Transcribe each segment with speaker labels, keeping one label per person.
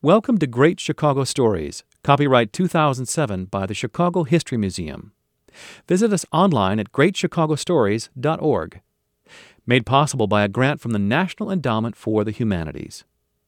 Speaker 1: Welcome to Great Chicago Stories, copyright 2007 by the Chicago History Museum. Visit us online at greatchicagostories.org. Made possible by a grant from the National Endowment for the Humanities.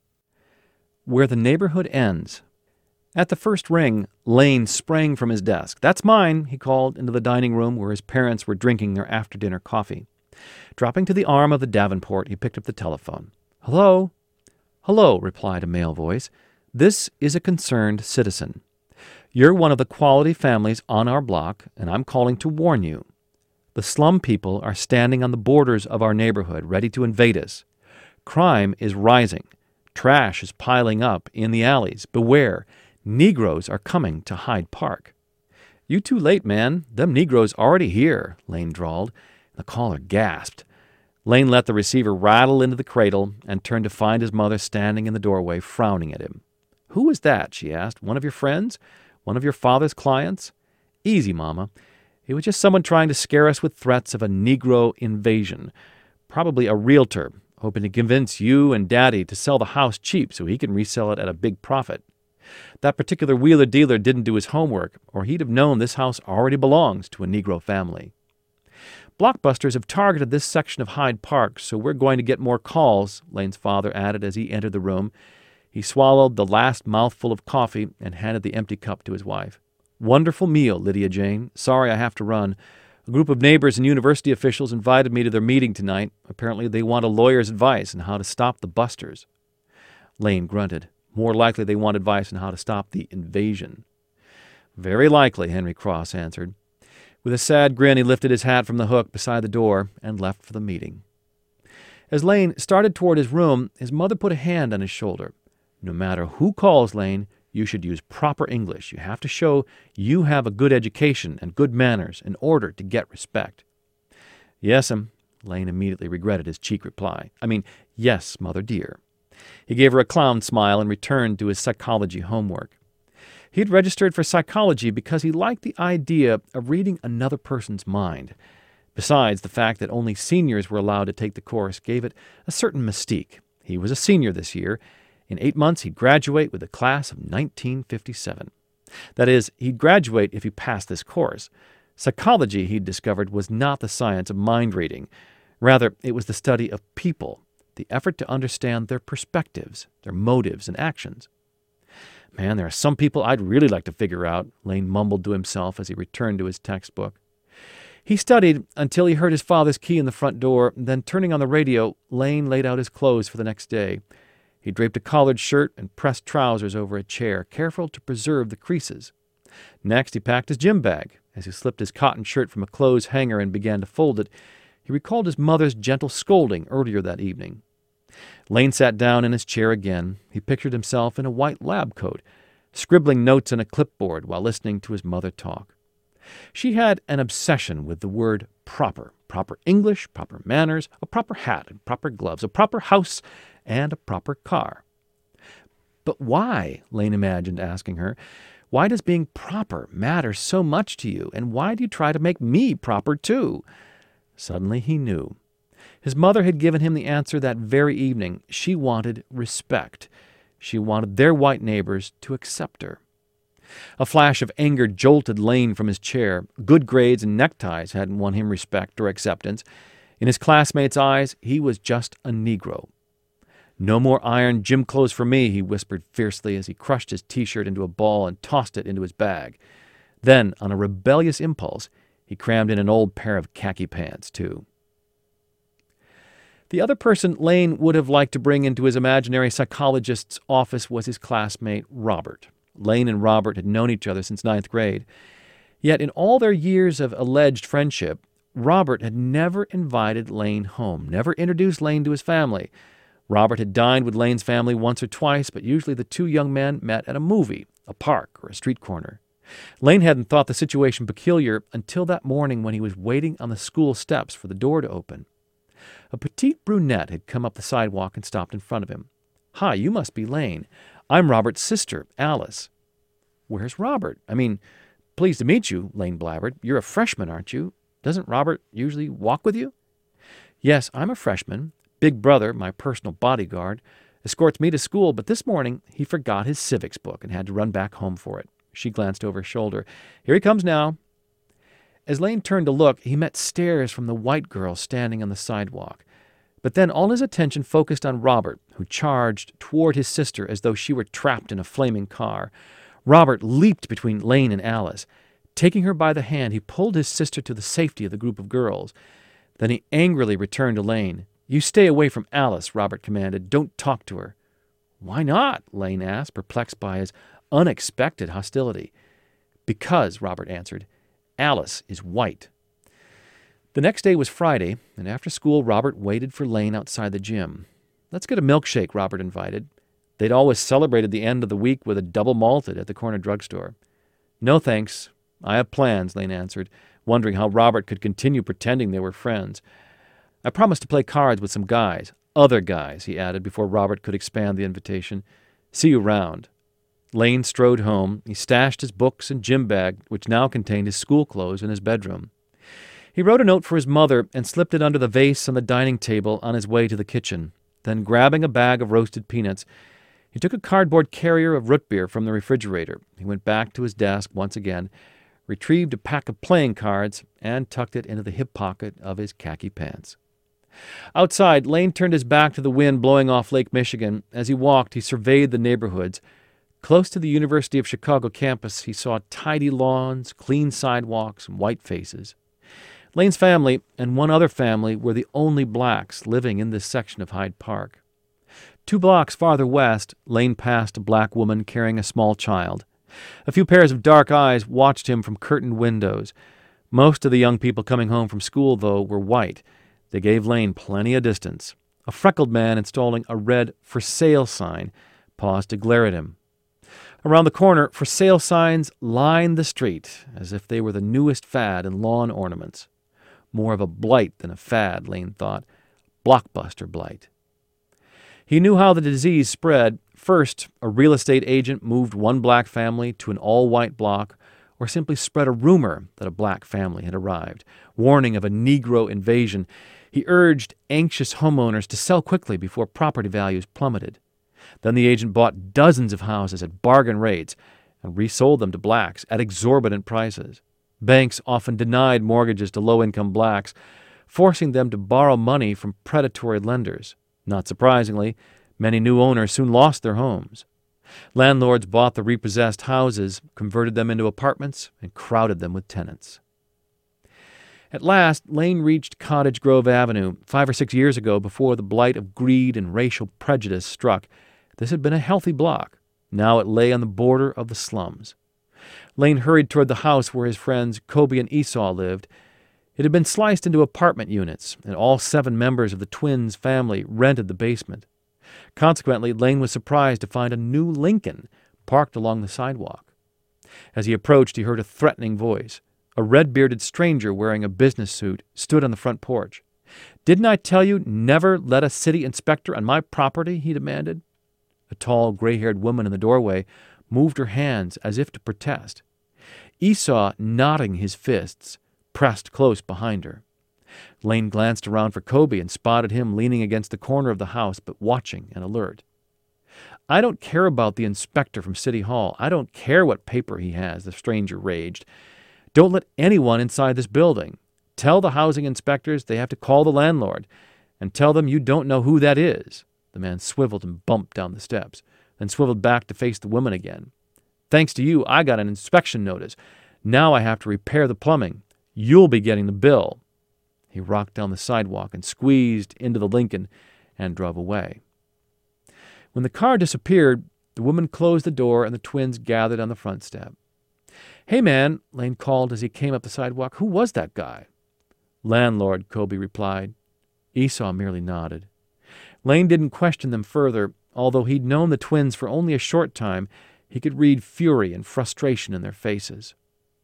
Speaker 1: Where the Neighborhood Ends. At the first ring, Lane sprang from his desk. "That's mine," he called into the dining room where his parents were drinking their after-dinner coffee. Dropping to the arm of the Davenport, he picked up the telephone. "Hello?" "Hello," replied a male voice. "This is a concerned citizen. You're one of the quality families on our block, and I'm calling to warn you. The slum people are standing on the borders of our neighborhood, ready to invade us. Crime is rising. Trash is piling up in the alleys. Beware, Negroes are coming to Hyde Park." "You too late, man. Them Negroes already here," Lane drawled. The caller gasped. Lane let the receiver rattle into the cradle and turned to find his mother standing in the doorway, frowning at him. "Who was that?" she asked. "One of your friends? One of your father's clients?" "Easy, Mama. It was just someone trying to scare us with threats of a Negro invasion. Probably a realtor, hoping to convince you and Daddy to sell the house cheap so he can resell it at a big profit. That particular wheeler dealer didn't do his homework, or he'd have known this house already belongs to a Negro family. Blockbusters have targeted this section of Hyde Park, so we're going to get more calls," Lane's father added as he entered the room. He swallowed the last mouthful of coffee and handed the empty cup to his wife. "Wonderful meal, Lydia Jane. Sorry I have to run. A group of neighbors and university officials invited me to their meeting tonight. Apparently they want a lawyer's advice on how to stop the busters." Lane grunted. "More likely they want advice on how to stop the invasion." "Very likely," Henry Cross answered. With a sad grin, he lifted his hat from the hook beside the door and left for the meeting. As Lane started toward his room, his mother put a hand on his shoulder. "No matter who calls, Lane, you should use proper English. You have to show you have a good education and good manners in order to get respect." "Yes'm," Lane immediately regretted his cheek reply. "Yes, Mother dear." He gave her a clown smile and returned to his psychology homework. He had registered for psychology because he liked the idea of reading another person's mind. Besides, the fact that only seniors were allowed to take the course gave it a certain mystique. He was a senior this year. In 8 months, he'd graduate with the class of 1957. That is, he'd graduate if he passed this course. Psychology, he'd discovered, was not the science of mind reading. Rather, it was the study of people, the effort to understand their perspectives, their motives and actions. "Man, there are some people I'd really like to figure out," Lane mumbled to himself as he returned to his textbook. He studied until he heard his father's key in the front door. Then, turning on the radio, Lane laid out his clothes for the next day. He draped a collared shirt and pressed trousers over a chair, careful to preserve the creases. Next, he packed his gym bag. As he slipped his cotton shirt from a clothes hanger and began to fold it, he recalled his mother's gentle scolding earlier that evening. Lane sat down in his chair again. He pictured himself in a white lab coat, scribbling notes on a clipboard while listening to his mother talk. She had an obsession with the word proper. Proper English, proper manners, a proper hat and proper gloves, a proper house and a proper car. "But why?" Lane imagined asking her. "Why does being proper matter so much to you? And why do you try to make me proper too?" Suddenly he knew. His mother had given him the answer that very evening. She wanted respect. She wanted their white neighbors to accept her. A flash of anger jolted Lane from his chair. Good grades and neckties hadn't won him respect or acceptance. In his classmates' eyes, he was just a Negro. "No more iron gym clothes for me," he whispered fiercely as he crushed his T-shirt into a ball and tossed it into his bag. Then, on a rebellious impulse, he crammed in an old pair of khaki pants, too. The other person Lane would have liked to bring into his imaginary psychologist's office was his classmate, Robert. Lane and Robert had known each other since 9th grade. Yet in all their years of alleged friendship, Robert had never invited Lane home, never introduced Lane to his family. Robert had dined with Lane's family once or twice, but usually the two young men met at a movie, a park, or a street corner. Lane hadn't thought the situation peculiar until that morning when he was waiting on the school steps for the door to open. A petite brunette had come up the sidewalk and stopped in front of him. "Hi, you must be Lane. I'm Robert's sister, Alice." "Where's Robert? Pleased to meet you," Lane blabbered. "You're a freshman, aren't you? Doesn't Robert usually walk with you?" "Yes, I'm a freshman. Big Brother, my personal bodyguard, escorts me to school, but this morning he forgot his civics book and had to run back home for it. She glanced over his shoulder. Here he comes now. As Lane turned to look, he met stares from the white girl standing on the sidewalk. But then all his attention focused on Robert, who charged toward his sister as though she were trapped in a flaming car. Robert leaped between Lane and Alice. Taking her by the hand, he pulled his sister to the safety of the group of girls. Then he angrily returned to Lane. "You stay away from Alice," Robert commanded. "Don't talk to her." "Why not?" Lane asked, perplexed by his unexpected hostility. "Because," Robert answered, "Alice is white." The next day was Friday, and after school, Robert waited for Lane outside the gym. "Let's get a milkshake," Robert invited. They'd always celebrated the end of the week with a double malted at the corner drugstore. "No thanks. I have plans," Lane answered, wondering how Robert could continue pretending they were friends. "I promised to play cards with some guys. Other guys," he added before Robert could expand the invitation. "See you round." Lane strode home. He stashed his books and gym bag, which now contained his school clothes, in his bedroom. He wrote a note for his mother and slipped it under the vase on the dining table on his way to the kitchen. Then, grabbing a bag of roasted peanuts, he took a cardboard carrier of root beer from the refrigerator. He went back to his desk once again, retrieved a pack of playing cards, and tucked it into the hip pocket of his khaki pants. Outside, Lane turned his back to the wind blowing off Lake Michigan. As he walked, he surveyed the neighborhoods. Close to the University of Chicago campus, he saw tidy lawns, clean sidewalks, and white faces. Lane's family and one other family were the only blacks living in this section of Hyde Park. 2 blocks farther west, Lane passed a black woman carrying a small child. A few pairs of dark eyes watched him from curtained windows. Most of the young people coming home from school, though, were white. They gave Lane plenty of distance. A freckled man installing a red "For Sale" sign paused to glare at him. Around the corner, for sale signs lined the street as if they were the newest fad in lawn ornaments. More of a blight than a fad, Lane thought. Blockbuster blight. He knew how the disease spread. First, a real estate agent moved one black family to an all-white block, or simply spread a rumor that a black family had arrived, warning of a Negro invasion. He urged anxious homeowners to sell quickly before property values plummeted. Then the agent bought dozens of houses at bargain rates and resold them to blacks at exorbitant prices. Banks often denied mortgages to low-income blacks, forcing them to borrow money from predatory lenders. Not surprisingly, many new owners soon lost their homes. Landlords bought the repossessed houses, converted them into apartments, and crowded them with tenants. At last, Lane reached Cottage Grove Avenue 5 or 6 years ago before the blight of greed and racial prejudice struck. This had been a healthy block. Now it lay on the border of the slums. Lane hurried toward the house where his friends Kobe and Esau lived. It had been sliced into apartment units, and all 7 members of the twins' family rented the basement. Consequently, Lane was surprised to find a new Lincoln parked along the sidewalk. As he approached, he heard a threatening voice. A red-bearded stranger wearing a business suit stood on the front porch. "Didn't I tell you never let a city inspector on my property?" he demanded. A tall, gray-haired woman in the doorway moved her hands as if to protest. Esau, knotting his fists, pressed close behind her. Lane glanced around for Kobe and spotted him leaning against the corner of the house, but watching and alert. "I don't care about the inspector from City Hall. I don't care what paper he has," the stranger raged. "Don't let anyone inside this building. Tell the housing inspectors they have to call the landlord, and tell them you don't know who that is." The man swiveled and bumped down the steps, then swiveled back to face the woman again. "Thanks to you, I got an inspection notice. Now I have to repair the plumbing. You'll be getting the bill." He rocked down the sidewalk and squeezed into the Lincoln and drove away. When the car disappeared, the woman closed the door and the twins gathered on the front step. "Hey, man," Lane called as he came up the sidewalk. "Who was that guy?" "Landlord," Kobe replied. Esau merely nodded. Lane didn't question them further. Although he'd known the twins for only a short time, he could read fury and frustration in their faces.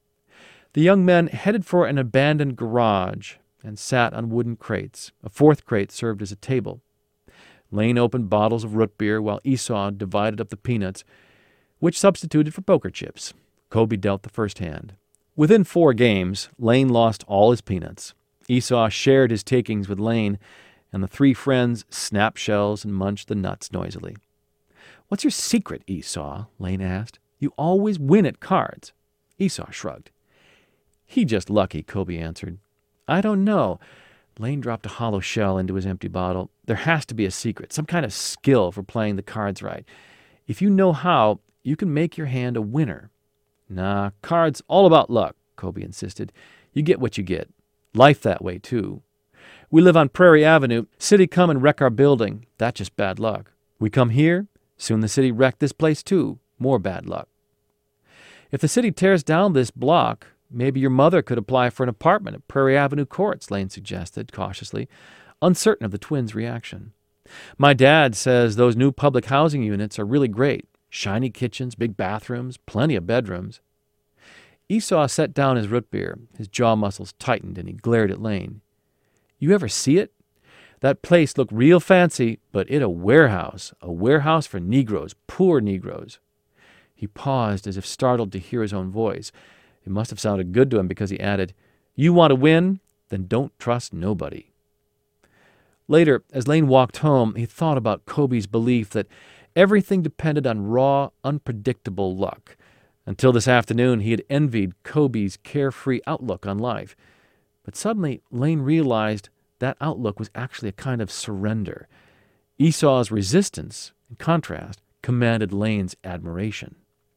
Speaker 1: The young men headed for an abandoned garage and sat on wooden crates. A 4th crate served as a table. Lane opened bottles of root beer while Esau divided up the peanuts, which substituted for poker chips. Kobe dealt the first hand. Within 4 games, Lane lost all his peanuts. Esau shared his takings with Lane, and the three friends snapped shells and munched the nuts noisily. "What's your secret, Esau?" Lane asked. "You always win at cards." Esau shrugged. "He just lucky," Kobe answered. "I don't know." Lane dropped a hollow shell into his empty bottle. "There has to be a secret, some kind of skill for playing the cards right. If you know how, you can make your hand a winner." "Nah, cards all about luck," Kobe insisted. "You get what you get. Life that way, too. We live on Prairie Avenue. City come and wreck our building. That's just bad luck. We come here, soon the city wreck this place, too. More bad luck. If the city tears down this block, maybe your mother could apply for an apartment at Prairie Avenue Courts," Lane suggested, cautiously, uncertain of the twins' reaction. "My dad says those new public housing units are really great. Shiny kitchens, big bathrooms, plenty of bedrooms." Esau set down his root beer. His jaw muscles tightened, and he glared at Lane. "You ever see it? That place looked real fancy, but it a warehouse for Negroes, poor Negroes." He paused as if startled to hear his own voice. It must have sounded good to him because he added, "You want to win? Then don't trust nobody." Later, as Lane walked home, he thought about Kobe's belief that everything depended on raw, unpredictable luck. Until this afternoon, he had envied Kobe's carefree outlook on life. But suddenly, Lane realized that outlook was actually a kind of surrender. Esau's resistance, in contrast, commanded Lane's admiration.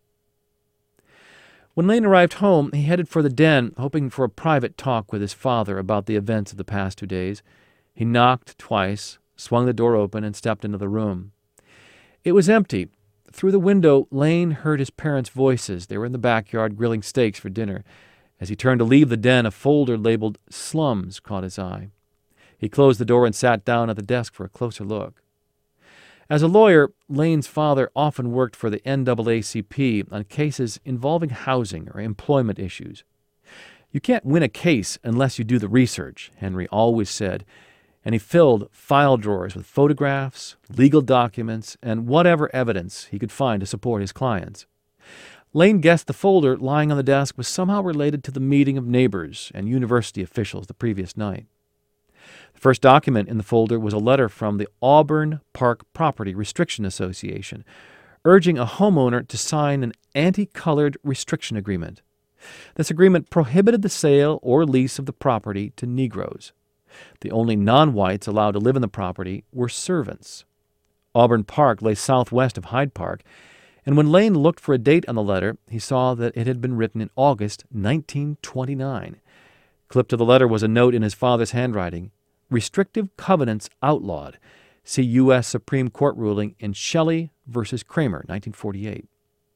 Speaker 1: When Lane arrived home, he headed for the den, hoping for a private talk with his father about the events of the past 2 days. He knocked twice, swung the door open, and stepped into the room. It was empty. Through the window, Lane heard his parents' voices. They were in the backyard grilling steaks for dinner. As he turned to leave the den, a folder labeled Slums caught his eye. He closed the door and sat down at the desk for a closer look. As a lawyer, Lane's father often worked for the NAACP on cases involving housing or employment issues. "You can't win a case unless you do the research," Henry always said, and he filled file drawers with photographs, legal documents, and whatever evidence he could find to support his clients. Lane guessed the folder lying on the desk was somehow related to the meeting of neighbors and university officials the previous night. The first document in the folder was a letter from the Auburn Park Property Restriction Association, urging a homeowner to sign an anti-colored restriction agreement. This agreement prohibited the sale or lease of the property to Negroes. The only non-whites allowed to live in the property were servants. Auburn Park lay southwest of Hyde Park, and when Lane looked for a date on the letter, he saw that it had been written in August 1929. Clipped to the letter was a note in his father's handwriting: "Restrictive covenants outlawed. See U.S. Supreme Court ruling in Shelley v. Kramer, 1948.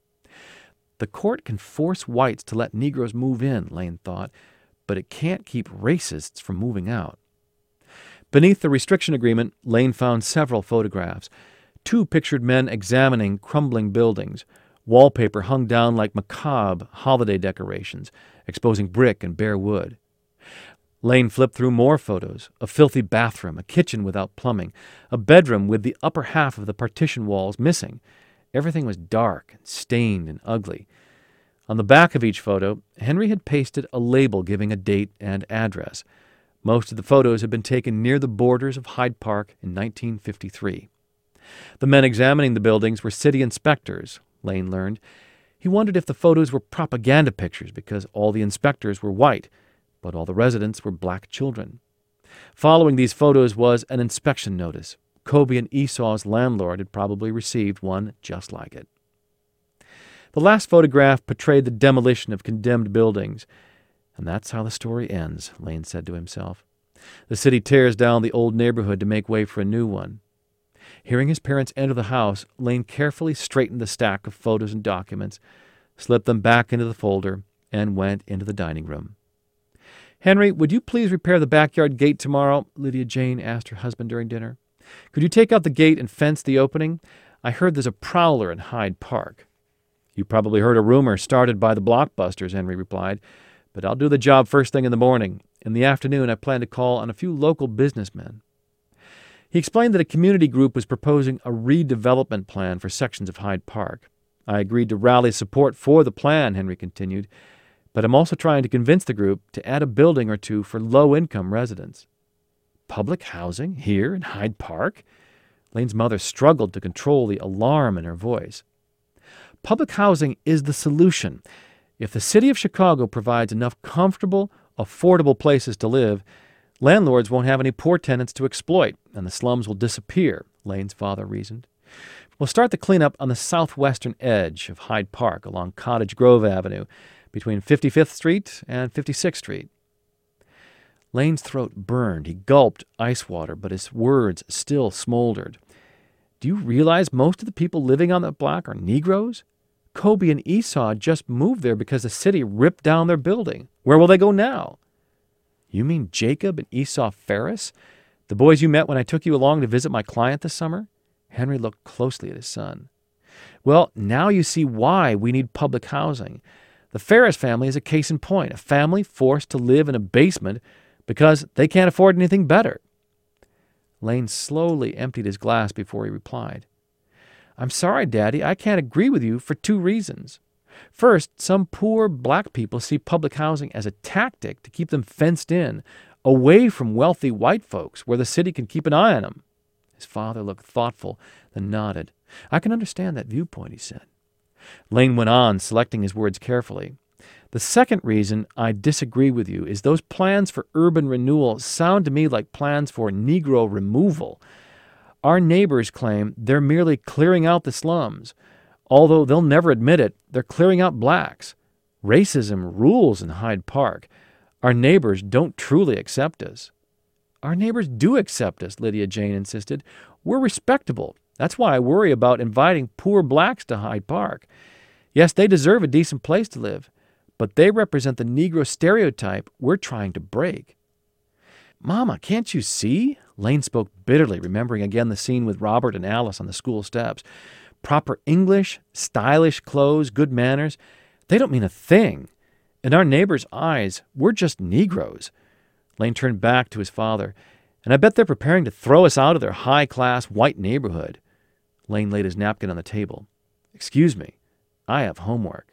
Speaker 1: The court can force whites to let Negroes move in, Lane thought, but it can't keep racists from moving out. Beneath the restriction agreement, Lane found several photographs. 2 pictured men examining crumbling buildings. Wallpaper hung down like macabre holiday decorations, exposing brick and bare wood. Lane flipped through more photos: a filthy bathroom, a kitchen without plumbing, a bedroom with the upper half of the partition walls missing. Everything was dark and stained and ugly. On the back of each photo, Henry had pasted a label giving a date and address. Most of the photos had been taken near the borders of Hyde Park in 1953. The men examining the buildings were city inspectors, Lane learned. He wondered if the photos were propaganda pictures because all the inspectors were white, but all the residents were black children. Following these photos was an inspection notice. Kobe and Esau's landlord had probably received one just like it. The last photograph portrayed the demolition of condemned buildings. And that's how the story ends, Lane said to himself. The city tears down the old neighborhood to make way for a new one. Hearing his parents enter the house, Lane carefully straightened the stack of photos and documents, slipped them back into the folder, and went into the dining room. "Henry, would you please repair the backyard gate tomorrow?" Lydia Jane asked her husband during dinner. "Could you take out the gate and fence the opening? I heard there's a prowler in Hyde Park." "You probably heard a rumor started by the Blockbusters," Henry replied, "but I'll do the job first thing in the morning. In the afternoon, I plan to call on a few local businessmen." He explained that a community group was proposing a redevelopment plan for sections of Hyde Park. "I agreed to rally support for the plan," Henry continued, "but I'm also trying to convince the group to add a building or two for low-income residents." Public housing here in Hyde Park? Lane's mother struggled to control the alarm in her voice. Public housing is the solution. If the city of Chicago provides enough comfortable, affordable places to live, landlords won't have any poor tenants to exploit, and the slums will disappear, Lane's father reasoned. We'll start the cleanup on the southwestern edge of Hyde Park along Cottage Grove Avenue between 55th Street and 56th Street. Lane's throat burned. He gulped ice water, but his words still smoldered. Do you realize most of the people living on that block are Negroes? Kobe and Esau just moved there because the city ripped down their building. Where will they go now? You mean Jacob and Esau Ferris? The boys you met when I took you along to visit my client this summer? Henry looked closely at his son. Well, now you see why we need public housing. The Ferris family is a case in point, a family forced to live in a basement because they can't afford anything better. Lane slowly emptied his glass before he replied. I'm sorry, Daddy, I can't agree with you for 2 reasons. First, some poor black people see public housing as a tactic to keep them fenced in, away from wealthy white folks where the city can keep an eye on them. His father looked thoughtful, then nodded. I can understand that viewpoint, he said. Lane went on, selecting his words carefully. The second reason I disagree with you is those plans for urban renewal sound to me like plans for Negro removal. Our neighbors claim they're merely clearing out the slums. Although they'll never admit it, they're clearing out blacks. Racism rules in Hyde Park. Our neighbors don't truly accept us. Our neighbors do accept us, Lydia Jane insisted. We're respectable. That's why I worry about inviting poor blacks to Hyde Park. Yes, they deserve a decent place to live, but they represent the Negro stereotype we're trying to break. Mama, can't you see? Lane spoke bitterly, remembering again the scene with Robert and Alice on the school steps. Proper English, stylish clothes, good manners, they don't mean a thing. In our neighbors' eyes, we're just Negroes. Lane turned back to his father. And I bet they're preparing to throw us out of their high-class white neighborhood. Lane laid his napkin on the table. Excuse me, I have homework.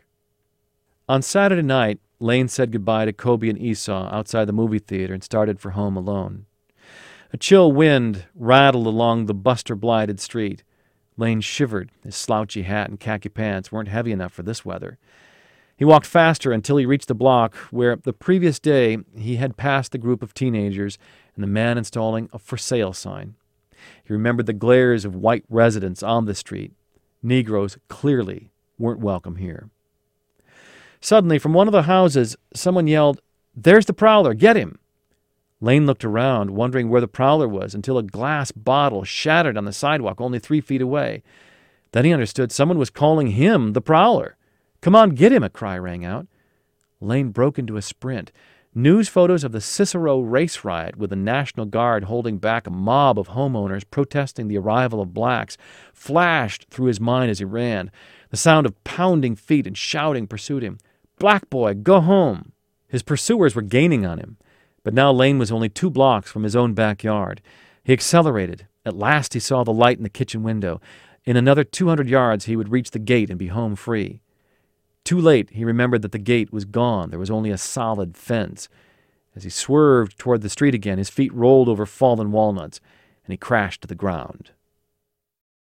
Speaker 1: On Saturday night, Lane said goodbye to Kobe and Esau outside the movie theater and started for home alone. A chill wind rattled along the buster-blighted street. Lane shivered. His slouchy hat and khaki pants weren't heavy enough for this weather. He walked faster until he reached the block where the previous day he had passed the group of teenagers and the man installing a for sale sign. He remembered the glares of white residents on the street. Negroes clearly weren't welcome here. Suddenly, from one of the houses, someone yelled, "There's the prowler! Get him!" Lane looked around, wondering where the prowler was, until a glass bottle shattered on the sidewalk only 3 feet away. Then he understood someone was calling him the prowler. "Come on, get him!" a cry rang out. Lane broke into a sprint. News photos of the Cicero race riot with the National Guard holding back a mob of homeowners protesting the arrival of blacks flashed through his mind as he ran. The sound of pounding feet and shouting pursued him. "Black boy, go home!" His pursuers were gaining on him, but now Lane was only 2 blocks from his own backyard. He accelerated. At last he saw the light in the kitchen window. In another 200 yards he would reach the gate and be home free. Too late, he remembered that the gate was gone. There was only a solid fence. As he swerved toward the street again, his feet rolled over fallen walnuts, and he crashed to the ground.